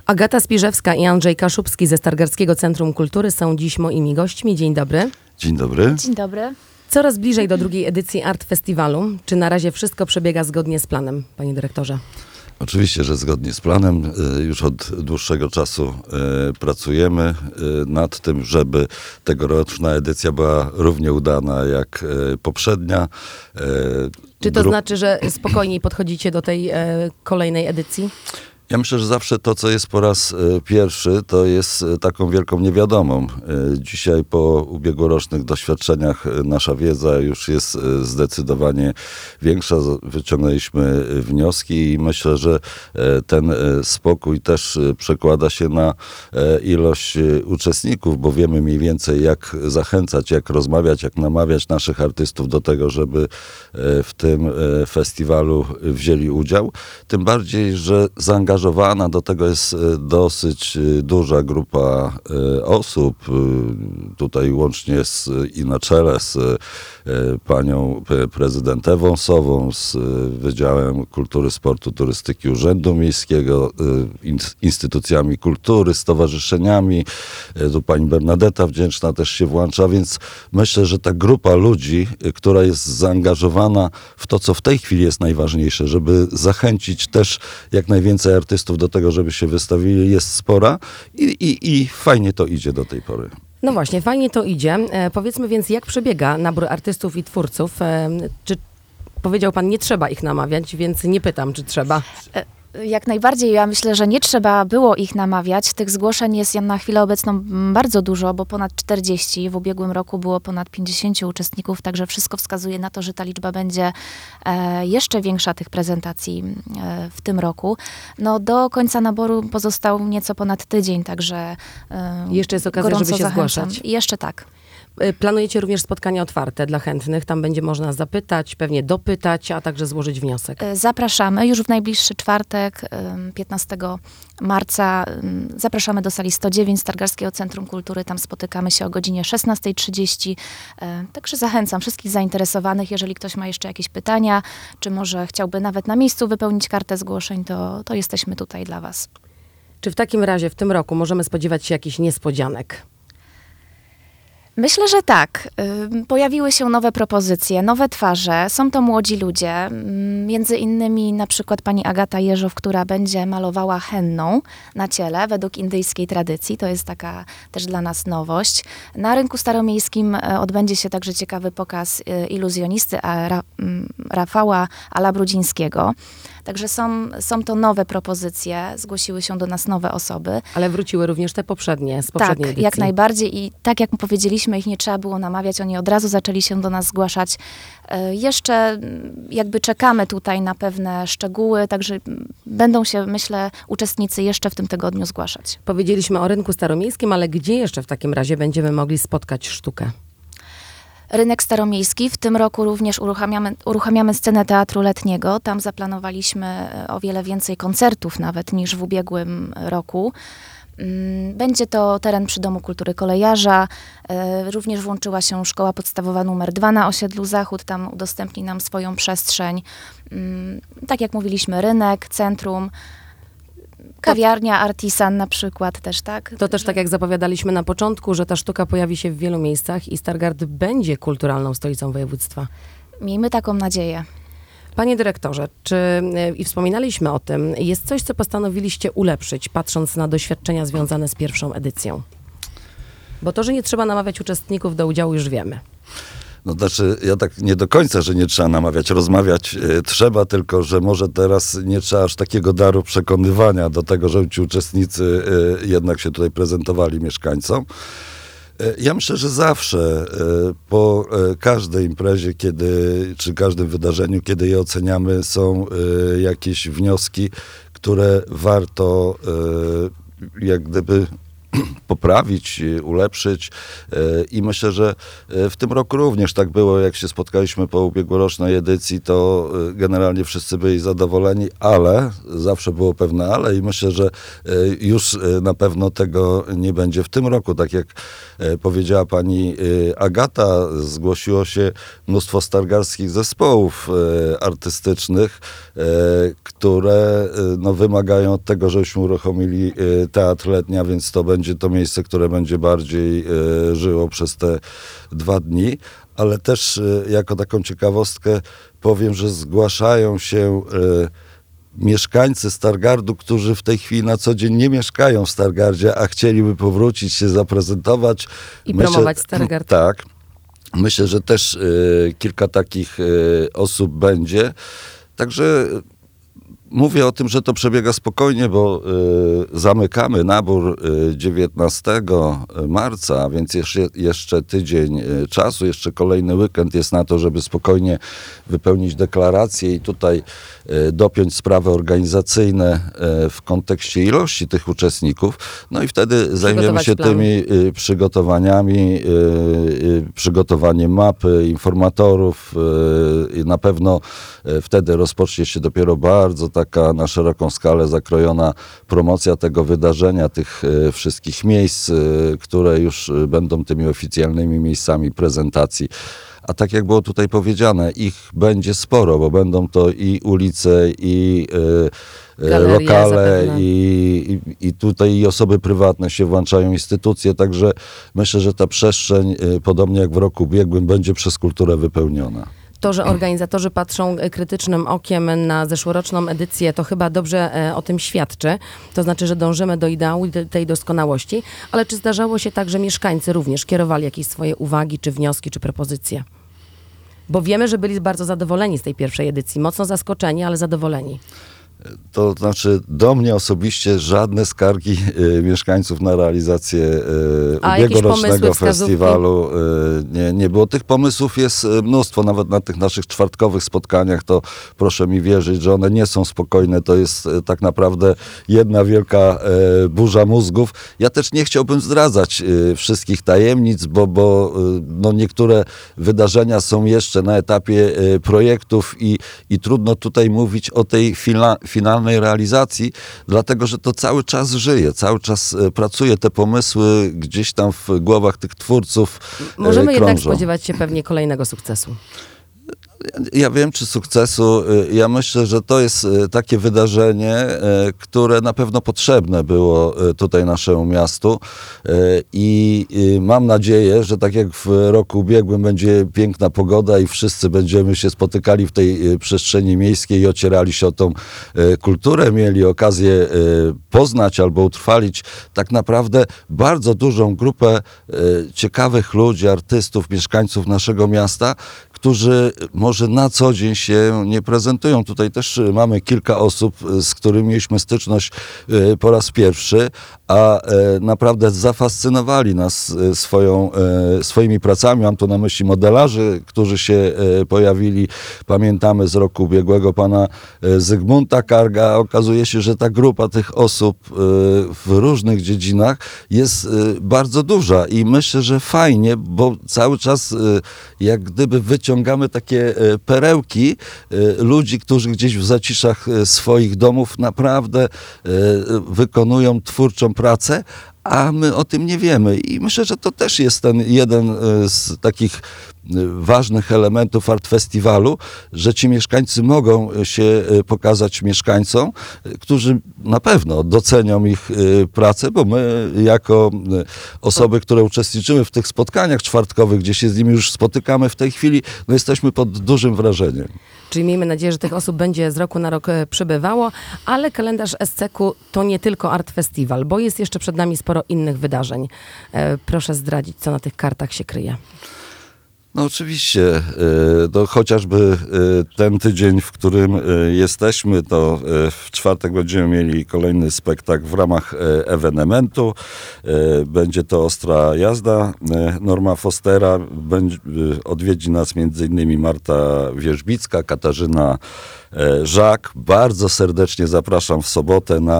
Agata Spiżewska i Andrzej Kaszubski ze Stargardzkiego Centrum Kultury są dziś moimi gośćmi. Dzień dobry. Dzień dobry. Dzień dobry. Coraz bliżej do drugiej edycji Art Festiwalu. Czy na razie wszystko przebiega zgodnie z planem, panie dyrektorze? Oczywiście, że zgodnie z planem. Już od dłuższego czasu pracujemy nad tym, żeby tegoroczna edycja była równie udana jak poprzednia. Czy to znaczy, że spokojniej podchodzicie do tej kolejnej edycji? Ja myślę, że zawsze to, co jest po raz pierwszy, to jest taką wielką niewiadomą. Dzisiaj po ubiegłorocznych doświadczeniach nasza wiedza już jest zdecydowanie większa. Wyciągnęliśmy wnioski i myślę, że ten spokój też przekłada się na ilość uczestników, bo wiemy mniej więcej, jak zachęcać, jak rozmawiać, jak namawiać naszych artystów do tego, żeby w tym festiwalu wzięli udział. Tym bardziej, że zaangażowana do tego jest dosyć duża grupa osób, tutaj łącznie i na czele z panią prezydent Ewą Sową, z Wydziałem Kultury, Sportu, Turystyki Urzędu Miejskiego, instytucjami kultury, stowarzyszeniami. Tu pani Bernadeta Wdzięczna też się włącza, więc myślę, że ta grupa ludzi, która jest zaangażowana w to, co w tej chwili jest najważniejsze, żeby zachęcić też jak najwięcej artystów do tego, żeby się wystawili, jest spora i fajnie to idzie do tej pory. No właśnie, fajnie to idzie. Powiedzmy więc, jak przebiega nabór artystów i twórców? Czy powiedział pan, nie trzeba ich namawiać, więc nie pytam, czy trzeba. Jak najbardziej. Ja myślę, że nie trzeba było ich namawiać. Tych zgłoszeń jest na chwilę obecną bardzo dużo, bo ponad 40. W ubiegłym roku było ponad 50 uczestników, także wszystko wskazuje na to, że ta liczba będzie jeszcze większa tych prezentacji w tym roku. No, do końca naboru pozostał nieco ponad tydzień, także jeszcze jest okazja, żeby się zachęcam. zgłaszać. Jeszcze tak. Planujecie również spotkania otwarte dla chętnych. Tam będzie można zapytać, pewnie dopytać, a także złożyć wniosek. Zapraszamy już w najbliższy czwartek, 15 marca. Zapraszamy do sali 109 Stargardzkiego Centrum Kultury. Tam spotykamy się o godzinie 16:30. Także zachęcam wszystkich zainteresowanych. Jeżeli ktoś ma jeszcze jakieś pytania, czy może chciałby nawet na miejscu wypełnić kartę zgłoszeń, to jesteśmy tutaj dla was. Czy w takim razie w tym roku możemy spodziewać się jakichś niespodzianek? Myślę, że tak. Pojawiły się nowe propozycje, nowe twarze. Są to młodzi ludzie. Między innymi na przykład pani Agata Jeżow, która będzie malowała henną na ciele według indyjskiej tradycji. To jest taka też dla nas nowość. Na rynku staromiejskim odbędzie się także ciekawy pokaz iluzjonisty Rafała Alabrudzińskiego. Także są to nowe propozycje, zgłosiły się do nas nowe osoby. Ale wróciły również te poprzednie, z poprzedniej edycji. Tak, jak najbardziej i tak jak powiedzieliśmy, ich nie trzeba było namawiać, oni od razu zaczęli się do nas zgłaszać. Jeszcze jakby czekamy tutaj na pewne szczegóły, także będą się, myślę, uczestnicy jeszcze w tym tygodniu zgłaszać. Powiedzieliśmy o rynku staromiejskim, ale gdzie jeszcze w takim razie będziemy mogli spotkać sztukę? Rynek Staromiejski. W tym roku również uruchamiamy scenę teatru letniego. Tam zaplanowaliśmy o wiele więcej koncertów nawet niż w ubiegłym roku. Będzie to teren przy Domu Kultury Kolejarza. Również włączyła się Szkoła Podstawowa nr 2 na osiedlu Zachód. Tam udostępni nam swoją przestrzeń. Tak jak mówiliśmy, rynek, centrum, kawiarnia Artisan na przykład też, tak? To też tak jak zapowiadaliśmy na początku, że ta sztuka pojawi się w wielu miejscach i Stargard będzie kulturalną stolicą województwa. Miejmy taką nadzieję. Panie dyrektorze, i wspominaliśmy o tym, jest coś, co postanowiliście ulepszyć, patrząc na doświadczenia związane z pierwszą edycją? Bo to, że nie trzeba namawiać uczestników do udziału, już wiemy. No znaczy, ja tak nie do końca, że nie trzeba namawiać, rozmawiać trzeba, tylko że może teraz nie trzeba aż takiego daru przekonywania do tego, żeby ci uczestnicy jednak się tutaj prezentowali mieszkańcom. Ja myślę, że zawsze po każdej imprezie, czy każdym wydarzeniu, kiedy je oceniamy, są jakieś wnioski, które warto jak gdyby poprawić, ulepszyć i myślę, że w tym roku również tak było, jak się spotkaliśmy po ubiegłorocznej edycji, to generalnie wszyscy byli zadowoleni, ale zawsze było pewne ale i myślę, że już na pewno tego nie będzie w tym roku. Tak jak powiedziała pani Agata, zgłosiło się mnóstwo stargardzkich zespołów artystycznych, które no, wymagają tego, żebyśmy uruchomili Teatr Letnia, więc to będzie to miejsce, które będzie bardziej żyło przez te 2 dni. Ale też jako taką ciekawostkę powiem, że zgłaszają się mieszkańcy Stargardu, którzy w tej chwili na co dzień nie mieszkają w Stargardzie, a chcieliby powrócić, się zaprezentować. I promować Stargard. Tak. Myślę, że też kilka takich osób będzie. Także mówię o tym, że to przebiega spokojnie, bo zamykamy nabór 19 marca, więc jeszcze tydzień czasu, jeszcze kolejny weekend jest na to, żeby spokojnie wypełnić deklarację i tutaj dopiąć sprawy organizacyjne w kontekście ilości tych uczestników. No i wtedy zajmiemy się tymi przygotowaniami, przygotowaniem mapy, informatorów. Na pewno wtedy rozpocznie się dopiero bardzo taka na szeroką skalę zakrojona promocja tego wydarzenia, tych wszystkich miejsc, które już będą tymi oficjalnymi miejscami prezentacji. A tak jak było tutaj powiedziane, ich będzie sporo, bo będą to i ulice, i Galerie lokale, zapewne. i tutaj i osoby prywatne się włączają, instytucje, także myślę, że ta przestrzeń, podobnie jak w roku ubiegłym, będzie przez kulturę wypełniona. To, że organizatorzy patrzą krytycznym okiem na zeszłoroczną edycję, to chyba dobrze o tym świadczy. To znaczy, że dążymy do ideału i do tej doskonałości. Ale czy zdarzało się tak, że mieszkańcy również kierowali jakieś swoje uwagi, czy wnioski, czy propozycje? Bo wiemy, że byli bardzo zadowoleni z tej pierwszej edycji. Mocno zaskoczeni, ale zadowoleni. To znaczy do mnie osobiście żadne skargi mieszkańców na realizację ubiegłorocznego festiwalu nie było. Tych pomysłów jest mnóstwo, nawet na tych naszych czwartkowych spotkaniach, to proszę mi wierzyć, że one nie są spokojne, to jest tak naprawdę jedna wielka burza mózgów. Ja też nie chciałbym zdradzać wszystkich tajemnic, bo no niektóre wydarzenia są jeszcze na etapie projektów i trudno tutaj mówić o tej finalnej realizacji, dlatego że to cały czas żyje, cały czas pracuje, te pomysły gdzieś tam w głowach tych twórców Możemy krążą. jednak spodziewać się pewnie kolejnego sukcesu. Ja wiem, czy sukcesu. Ja myślę, że to jest takie wydarzenie, które na pewno potrzebne było tutaj naszemu miastu i mam nadzieję, że tak jak w roku ubiegłym będzie piękna pogoda i wszyscy będziemy się spotykali w tej przestrzeni miejskiej i ocierali się o tą kulturę, mieli okazję poznać albo utrwalić tak naprawdę bardzo dużą grupę ciekawych ludzi, artystów, mieszkańców naszego miasta, którzy może na co dzień się nie prezentują. Tutaj też mamy kilka osób, z którymi mieliśmy styczność po raz pierwszy, a naprawdę zafascynowali nas swoimi pracami. Mam tu na myśli modelarzy, którzy się pojawili. Pamiętamy z roku ubiegłego pana Zygmunta Karga. Okazuje się, że ta grupa tych osób w różnych dziedzinach jest bardzo duża i myślę, że fajnie, bo cały czas jak gdyby wyciągamy takie perełki ludzi, którzy gdzieś w zaciszach swoich domów naprawdę wykonują twórczą pracę, a my o tym nie wiemy. I myślę, że to też jest ten jeden z takich ważnych elementów Art Festiwalu, że ci mieszkańcy mogą się pokazać mieszkańcom, którzy na pewno docenią ich pracę, bo my jako osoby, które uczestniczymy w tych spotkaniach czwartkowych, gdzie się z nimi już spotykamy w tej chwili, no jesteśmy pod dużym wrażeniem. Czyli miejmy nadzieję, że tych osób będzie z roku na rok przybywało, ale kalendarz SCK-u to nie tylko Art Festiwal, bo jest jeszcze przed nami sporo innych wydarzeń. Proszę zdradzić, co na tych kartach się kryje. No oczywiście, to chociażby ten tydzień, w którym jesteśmy, to w czwartek będziemy mieli kolejny spektakl w ramach ewenementu. Będzie to Ostra jazda Norma Fostera. Odwiedzi nas m.in. Marta Wierzbicka, Katarzyna Żak. Bardzo serdecznie zapraszam w sobotę na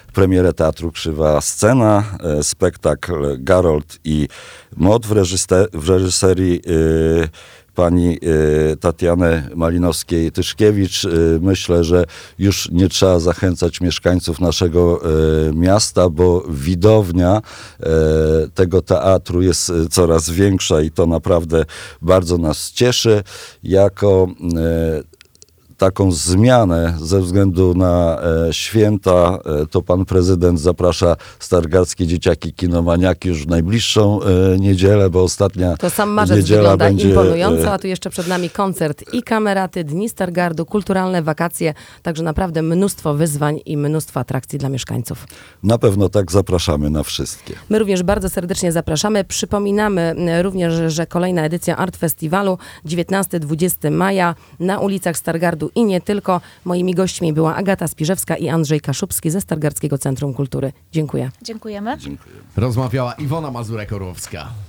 premierę Teatru Krzywa Scena, spektakl Garold i Mod w reżyserii pani Tatiany Malinowskiej-Tyszkiewicz. Myślę, że już nie trzeba zachęcać mieszkańców naszego miasta, bo widownia tego teatru jest coraz większa i to naprawdę bardzo nas cieszy. Jako taką zmianę ze względu na święta, to pan prezydent zaprasza stargardzkie dzieciaki kinomaniaki już w najbliższą niedzielę, bo ostatnia To sam marzec niedziela wygląda będzie imponująco, a tu jeszcze przed nami koncert i kameraty, Dni Stargardu, kulturalne wakacje, także naprawdę mnóstwo wyzwań i mnóstwo atrakcji dla mieszkańców. Na pewno tak, zapraszamy na wszystkie. My również bardzo serdecznie zapraszamy. Przypominamy również, że kolejna edycja Art Festiwalu 19-20 maja na ulicach Stargardu i nie tylko. Moimi gośćmi była Agata Spiżewska i Andrzej Kaszubski ze Stargardzkiego Centrum Kultury. Dziękuję. Dziękujemy. Dziękuję. Rozmawiała Iwona Mazurek-Orłowska.